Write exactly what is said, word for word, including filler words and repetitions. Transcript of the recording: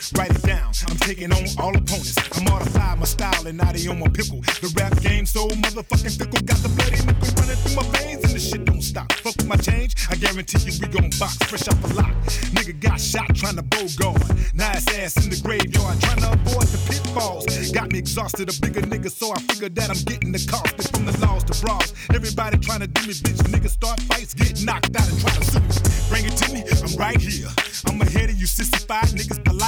write it down. I'm taking on all opponents. I modify my style and now they on my pickle. The rap game so motherfucking fickle. Got the bloody nickel running through my veins and the shit don't stop. Fuck with my change, I guarantee you we gon' box fresh off the lock. Nigga got shot trying to bogard. Nice ass in the graveyard trying to avoid the pitfalls. Got me exhausted, a bigger nigga, so I figured that I'm getting the cost. But from the laws to bras, everybody trying to do me, bitch. Niggas start fights, get knocked out and try to sue me. Bring it to me, I'm right here. I'm ahead of you, sissy five niggas polite.